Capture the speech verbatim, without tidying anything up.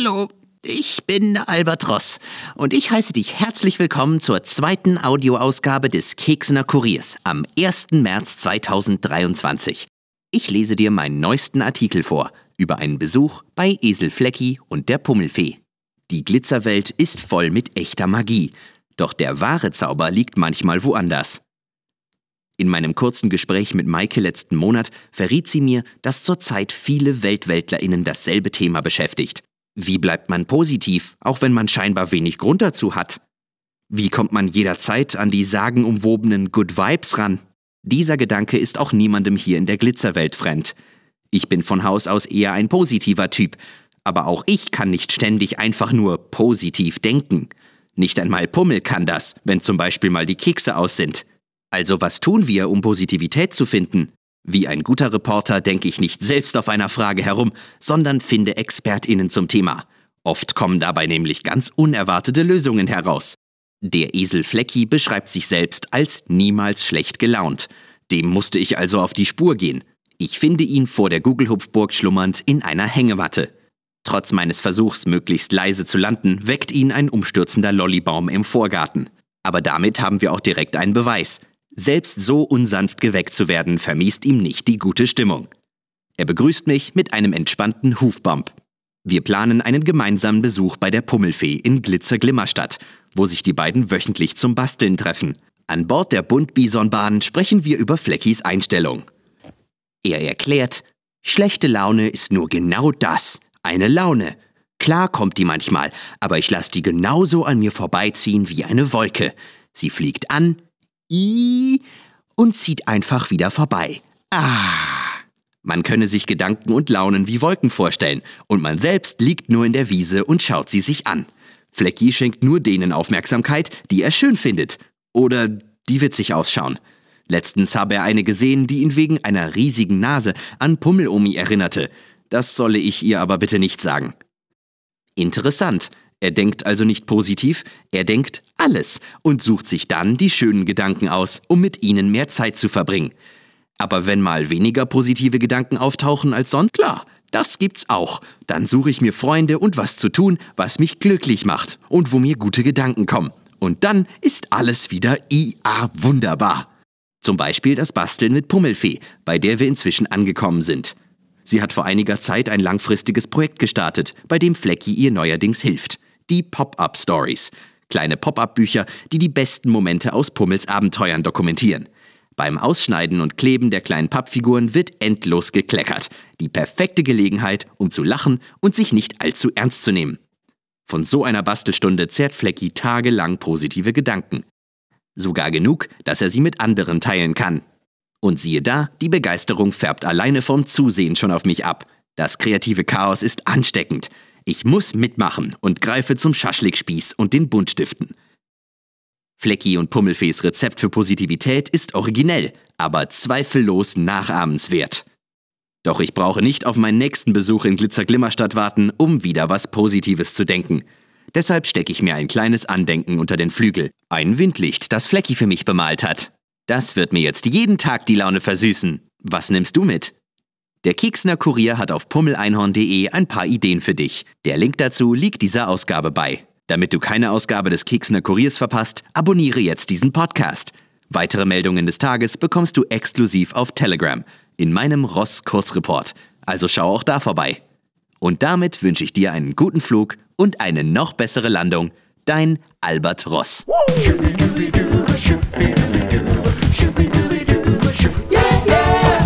Hallo, ich bin Albert Ross und ich heiße dich herzlich willkommen zur zweiten Audioausgabe des Keksener Kuriers am ersten März zweitausenddreiundzwanzig. Ich lese dir meinen neuesten Artikel vor über einen Besuch bei Esel Flecki und der Pummelfee. Die Glitzerwelt ist voll mit echter Magie, doch der wahre Zauber liegt manchmal woanders. In meinem kurzen Gespräch mit Maike letzten Monat verriet sie mir, dass zurzeit viele WeltweltlerInnen dasselbe Thema beschäftigt. Wie bleibt man positiv, auch wenn man scheinbar wenig Grund dazu hat? Wie kommt man jederzeit an die sagenumwobenen Good Vibes ran? Dieser Gedanke ist auch niemandem hier in der Glitzerwelt fremd. Ich bin von Haus aus eher ein positiver Typ, aber auch ich kann nicht ständig einfach nur positiv denken. Nicht einmal Pummel kann das, wenn zum Beispiel mal die Kekse aus sind. Also was tun wir, um Positivität zu finden? Wie ein guter Reporter denke ich nicht selbst auf einer Frage herum, sondern finde ExpertInnen zum Thema. Oft kommen dabei nämlich ganz unerwartete Lösungen heraus. Der Esel Flecki beschreibt sich selbst als niemals schlecht gelaunt. Dem musste ich also auf die Spur gehen. Ich finde ihn vor der Gugelhupfburg schlummernd in einer Hängematte. Trotz meines Versuchs, möglichst leise zu landen, weckt ihn ein umstürzender Lollibaum im Vorgarten. Aber damit haben wir auch direkt einen Beweis. Selbst so unsanft geweckt zu werden, vermiest ihm nicht die gute Stimmung. Er begrüßt mich mit einem entspannten Hufbump. Wir planen einen gemeinsamen Besuch bei der Pummelfee in Glitzer-Glimmerstadt, wo sich die beiden wöchentlich zum Basteln treffen. An Bord der Bunt-Bison-Bahn sprechen wir über Fleckis Einstellung. Er erklärt, schlechte Laune ist nur genau das, eine Laune. Klar kommt die manchmal, aber ich lasse die genauso an mir vorbeiziehen wie eine Wolke. Sie fliegt an, i und zieht einfach wieder vorbei. Ah! Man könne sich Gedanken und Launen wie Wolken vorstellen und man selbst liegt nur in der Wiese und schaut sie sich an. Flecki schenkt nur denen Aufmerksamkeit, die er schön findet oder die witzig ausschauen. Letztens habe er eine gesehen, die ihn wegen einer riesigen Nase an Pummelomi erinnerte. Das solle ich ihr aber bitte nicht sagen. Interessant. Er denkt also nicht positiv, er denkt alles und sucht sich dann die schönen Gedanken aus, um mit ihnen mehr Zeit zu verbringen. Aber wenn mal weniger positive Gedanken auftauchen als sonst, klar, das gibt's auch. Dann suche ich mir Freunde und was zu tun, was mich glücklich macht und wo mir gute Gedanken kommen. Und dann ist alles wieder I A wunderbar. Zum Beispiel das Basteln mit Pummelfee, bei der wir inzwischen angekommen sind. Sie hat vor einiger Zeit ein langfristiges Projekt gestartet, bei dem Flecki ihr neuerdings hilft. Die Pop-Up-Stories. Kleine Pop-Up-Bücher, die die besten Momente aus Pummels Abenteuern dokumentieren. Beim Ausschneiden und Kleben der kleinen Pappfiguren wird endlos gekleckert. Die perfekte Gelegenheit, um zu lachen und sich nicht allzu ernst zu nehmen. Von so einer Bastelstunde zehrt Flecki tagelang positive Gedanken. Sogar genug, dass er sie mit anderen teilen kann. Und siehe da, die Begeisterung färbt alleine vom Zusehen schon auf mich ab. Das kreative Chaos ist ansteckend. Ich muss mitmachen und greife zum Schaschlikspieß und den Buntstiften. Flecki und Pummelfees Rezept für Positivität ist originell, aber zweifellos nachahmenswert. Doch ich brauche nicht auf meinen nächsten Besuch in Glitzer-Glimmerstadt warten, um wieder was Positives zu denken. Deshalb stecke ich mir ein kleines Andenken unter den Flügel. Ein Windlicht, das Flecki für mich bemalt hat. Das wird mir jetzt jeden Tag die Laune versüßen. Was nimmst du mit? Der Keksener Kurier hat auf pummeleinhorn punkt de ein paar Ideen für dich. Der Link dazu liegt dieser Ausgabe bei. Damit du keine Ausgabe des Keksener Kuriers verpasst, abonniere jetzt diesen Podcast. Weitere Meldungen des Tages bekommst du exklusiv auf Telegram, in meinem Ross-Kurzreport. Also schau auch da vorbei. Und damit wünsche ich dir einen guten Flug und eine noch bessere Landung. Dein Albert Ross. Yeah, yeah.